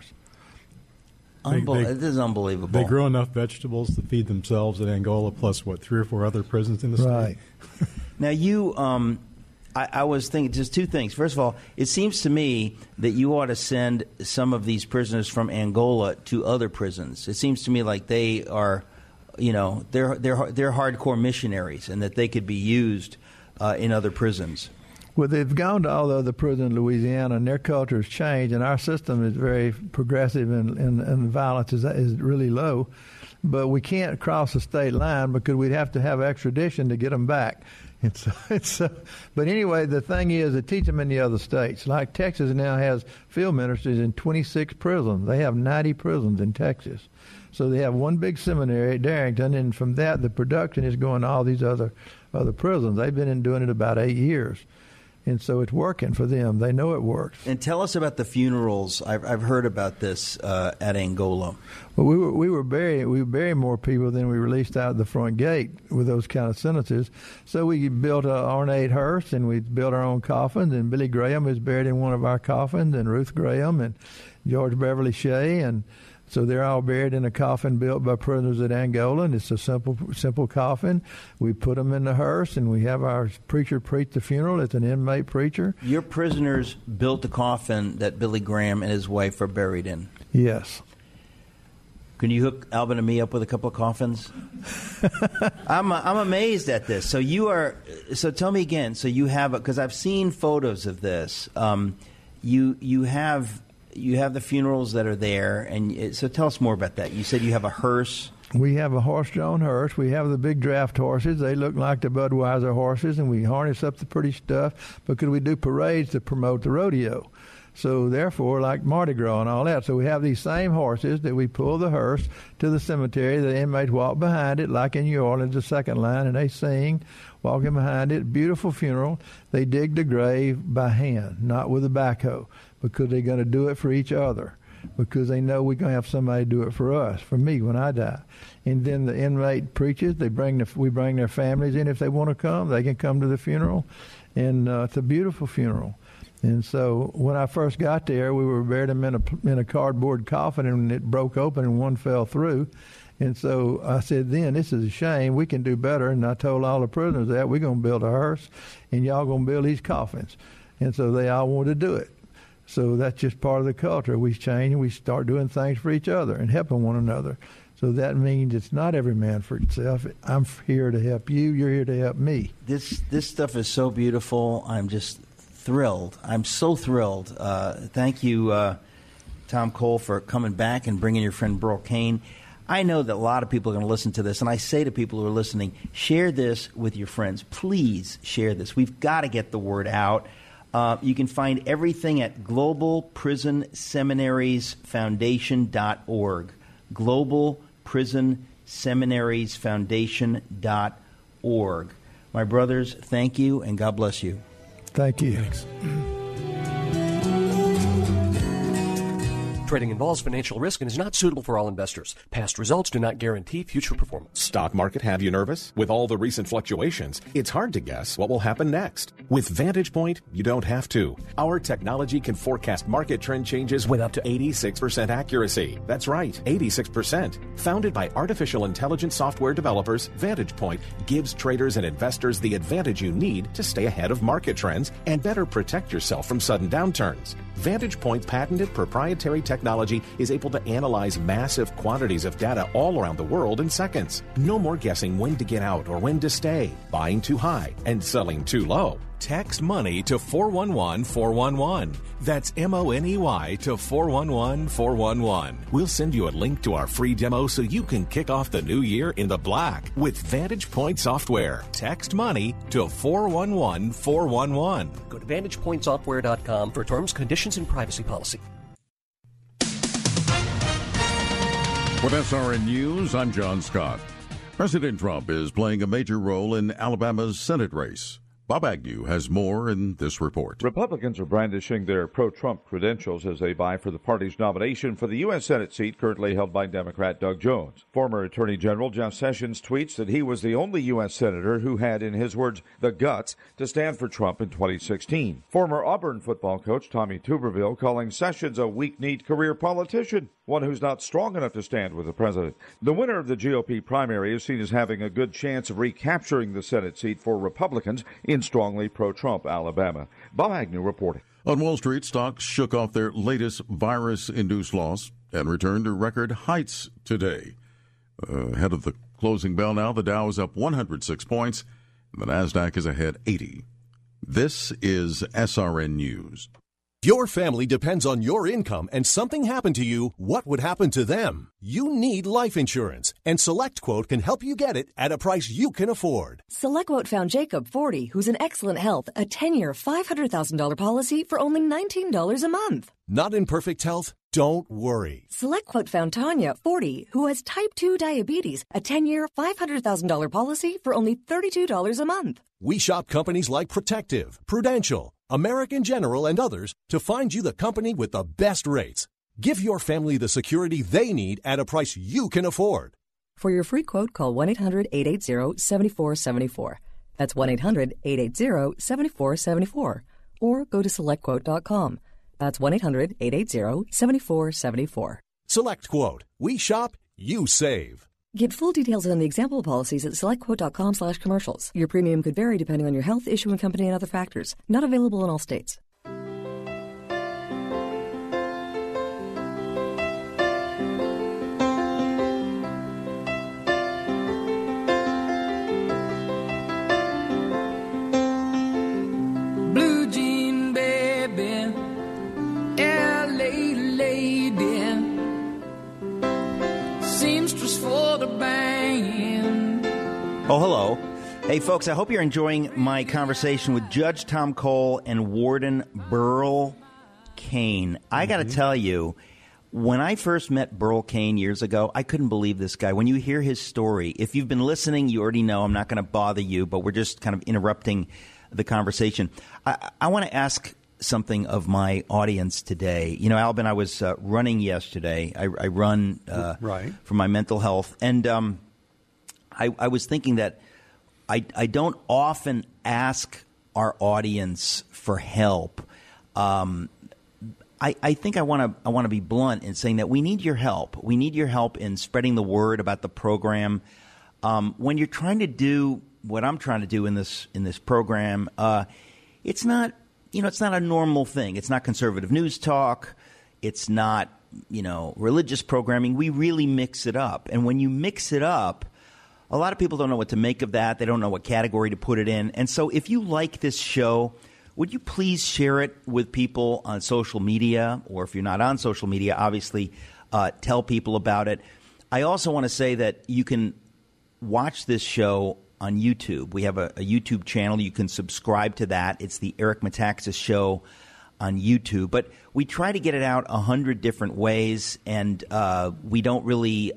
This is unbelievable. They grow enough vegetables to feed themselves at Angola, plus, 3 or 4 other prisons in the state? Right. Now, you... I was thinking just 2 things. First of all, it seems to me that you ought to send some of these prisoners from Angola to other prisons. It seems to me like they are, they're hardcore missionaries, and that they could be used in other prisons. Well, they've gone to all the other prisons in Louisiana, and their culture has changed, and our system is very progressive, and violence is really low. But we can't cross the state line because we'd have to have extradition to get them back. But anyway, the thing is to teach them in the other states. Like Texas now has field ministers in 26 prisons. They have 90 prisons in Texas. So they have one big seminary at Darrington, and from that the production is going to all these other prisons. They've been doing it about 8 years. And so it's working for them. They know it works. And tell us about the funerals. I've heard about this at Angola. Well, we were burying more people than we released out the front gate with those kind of sentences. So we built an ornate hearse, and we built our own coffins. And Billy Graham is buried in one of our coffins, and Ruth Graham and George Beverly Shea, and so they're all buried in a coffin built by prisoners at Angola, and it's a simple coffin. We put them in the hearse, and we have our preacher preach the funeral. It's an inmate preacher. Your prisoners built the coffin that Billy Graham and his wife are buried in? Yes. Can you hook Alvin and me up with a couple of coffins? I'm amazed at this. So so tell me again. So you have, because I've seen photos of this. You have the funerals that are there, and so tell us more about that. You said you have a hearse. We have a horse-drawn hearse. We have the big draft horses. They look like the Budweiser horses, and we harness up the pretty stuff because we do parades to promote the rodeo. So therefore, like Mardi Gras and all that. So we have these same horses that we pull the hearse to the cemetery. The inmates walk behind it, like in New Orleans, the second line, and they sing, walking behind it. Beautiful funeral. They dig the grave by hand, not with a backhoe, because they're going to do it for each other, because they know we're going to have somebody do it for us, for me when I die. And then the inmate preaches. We bring their families in. If they want to come, they can come to the funeral. And it's a beautiful funeral. And so when I first got there, we were buried them in a cardboard coffin, and it broke open and one fell through. And so I said, then, this is a shame. We can do better. And I told all the prisoners that we're going to build a hearse, and y'all going to build these coffins. And so they all wanted to do it. So that's just part of the culture. We change, and we start doing things for each other and helping one another. So that means it's not every man for himself. I'm here to help you. You're here to help me. This stuff is so beautiful. I'm just thrilled. I'm so thrilled. Thank you, Tom Cole, for coming back and bringing your friend Burl Cain. I know that a lot of people are going to listen to this, and I say to people who are listening, share this with your friends. Please share this. We've got to get the word out. You can find everything at globalprisonseminariesfoundation.org. globalprisonseminariesfoundation.org. My brothers, thank you, and God bless you. Thank you. Thanks. Trading involves financial risk and is not suitable for all investors. Past results do not guarantee future performance. Stock market have you nervous? With all the recent fluctuations, it's hard to guess what will happen next. With Vantage Point, you don't have to. Our technology can forecast market trend changes with up to 86% accuracy. That's right, 86%. Founded by artificial intelligence software developers, Vantage Point gives traders and investors the advantage you need to stay ahead of market trends and better protect yourself from sudden downturns. Vantage Point's patented proprietary technology is able to analyze massive quantities of data all around the world in seconds. No more guessing when to get out or when to stay, buying too high and selling too low. Text money to 411-411. That's MONEY to 411-411. We'll send you a link to our free demo so you can kick off the new year in the black with Vantage Point software. Text money to 411-411. Go to VantagePointSoftware.com for terms, conditions, and privacy policy. With SRN News, I'm John Scott. President Trump is playing a major role in Alabama's Senate race. Bob Agnew has more in this report. Republicans are brandishing their pro-Trump credentials as they vie for the party's nomination for the U.S. Senate seat currently held by Democrat Doug Jones. Former Attorney General Jeff Sessions tweets that he was the only U.S. Senator who had, in his words, the guts to stand for Trump in 2016. Former Auburn football coach Tommy Tuberville calling Sessions a weak-kneed career politician, one who's not strong enough to stand with the president. The winner of the GOP primary is seen as having a good chance of recapturing the Senate seat for Republicans in strongly pro-Trump Alabama. Bob Agnew reporting. On Wall Street, stocks shook off their latest virus-induced loss and returned to record heights today. Ahead of the closing bell now, the Dow is up 106 points, and the NASDAQ is ahead 80. This is SRN News. Your family depends on your income and something happened to you, what would happen to them? You need life insurance, and SelectQuote can help you get it at a price you can afford. SelectQuote found Jacob, 40, who's in excellent health, a 10-year, $500,000 policy for only $19 a month. Not in perfect health? Don't worry. SelectQuote found Tanya, 40, who has type 2 diabetes, a 10-year, $500,000 policy for only $32 a month. We shop companies like Protective, Prudential, American General, and others to find you the company with the best rates. Give your family the security they need at a price you can afford. For your free quote, call 1-800-880-7474. That's 1-800-880-7474. Or go to SelectQuote.com. That's 1-800-880-7474. SelectQuote. We shop, you save. Get full details on the example policies at SelectQuote.com/commercials. Your premium could vary depending on your health, issuing company, and other factors. Not available in all states. Blue jean baby, LA lady, seamstress for the band. Oh, hello. Hey, folks, I hope you're enjoying my conversation with Judge Tom Cole and Warden Burl Cain. I got to tell you, when I first met Burl Cain years ago, I couldn't believe this guy. When you hear his story, if you've been listening, you already know I'm not going to bother you, but we're just kind of interrupting the conversation. I want to ask something of my audience today. You know, Albin, I was running yesterday. I run for my mental health, and I was thinking that I don't often ask our audience for help. I think I want to be blunt in saying that we need your help. We need your help in spreading the word about the program. When you're trying to do what I'm trying to do in this program, it's not a normal thing. It's not conservative news talk. It's not religious programming. We really mix it up, and when you mix it up, a lot of people don't know what to make of that. They don't know what category to put it in. And so if you like this show, would you please share it with people on social media? Or if you're not on social media, obviously tell people about it. I also want to say that you can watch this show on YouTube. We have a YouTube channel. You can subscribe to that. It's the Eric Metaxas Show on YouTube. But we try to get it out 100 different ways, and we don't really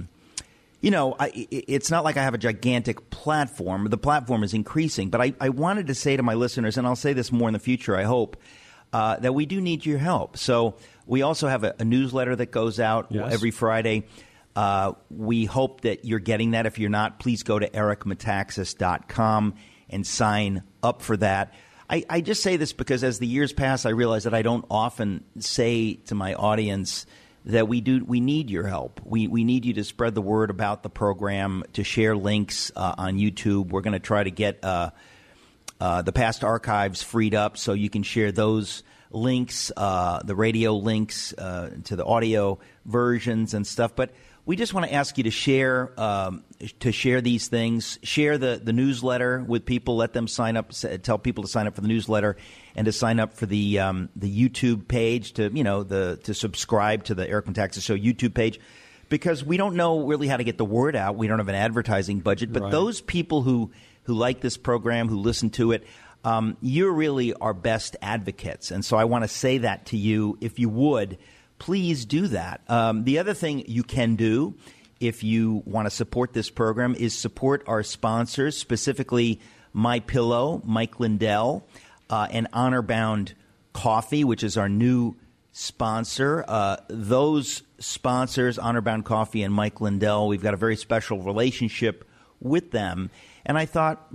it's not like I have a gigantic platform. The platform is increasing. But I wanted to say to my listeners, and I'll say this more in the future, I hope, that we do need your help. So we also have a newsletter that goes out every Friday. We hope that you're getting that. If you're not, please go to ericmetaxas.com and sign up for that. I just say this because as the years pass, I realize that I don't often say to my audience that we need your help. We need you to spread the word about the program, to share links on YouTube. We're going to try to get the past archives freed up so you can share those links, the radio links to the audio versions and stuff. But we just want to ask you to share these things. Share the newsletter with people. Let them sign up. Tell people to sign up for the newsletter and to sign up for the YouTube page to subscribe to the Eric Metaxas Show YouTube page, because we don't know really how to get the word out. We don't have an advertising budget, but those people who like this program, who listen to it, you're really our best advocates. And so I want to say that to you. If you would, please do that. The other thing you can do if you want to support this program is support our sponsors, specifically MyPillow, Mike Lindell, and Honor Bound Coffee, which is our new sponsor. Those sponsors, Honor Bound Coffee and Mike Lindell, we've got a very special relationship with them. And I thought,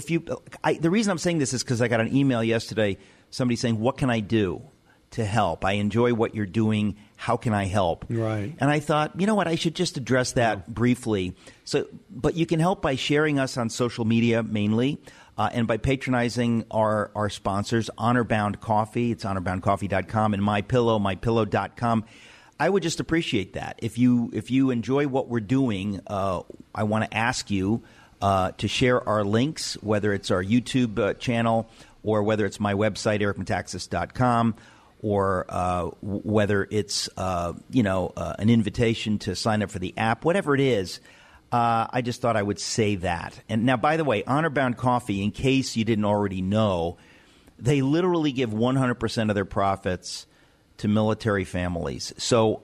the reason I'm saying this is because I got an email yesterday, somebody saying, what can I do to help? I enjoy what you're doing. How can I help? Right. And I thought, you know what, I should just address that briefly. But you can help by sharing us on social media mainly, and by patronizing our sponsors, Honor Bound Coffee. It's honorboundcoffee.com, and MyPillow, mypillow.com. I would just appreciate that. If you enjoy what we're doing, I want to ask you to share our links, whether it's our YouTube channel or whether it's my website, ericmetaxas.com, or whether it's an invitation to sign up for the app, whatever it is. I just thought I would say that. And now, by the way, Honor Bound Coffee, in case you didn't already know, they literally give 100% of their profits to military families. So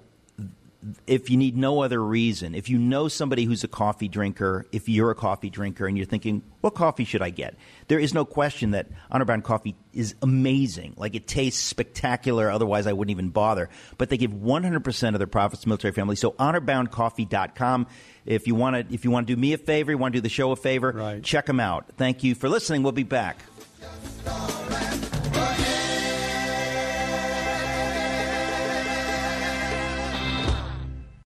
if you need no other reason, if you know somebody who's a coffee drinker, if you're a coffee drinker and you're thinking, what coffee should I get? There is no question that Honor Bound Coffee is amazing. Like, it tastes spectacular. Otherwise, I wouldn't even bother. But they give 100% of their profits to military families. So honorboundcoffee.com. If you want to do me a favor, you want to do the show a favor, check them out. Thank you for listening. We'll be back.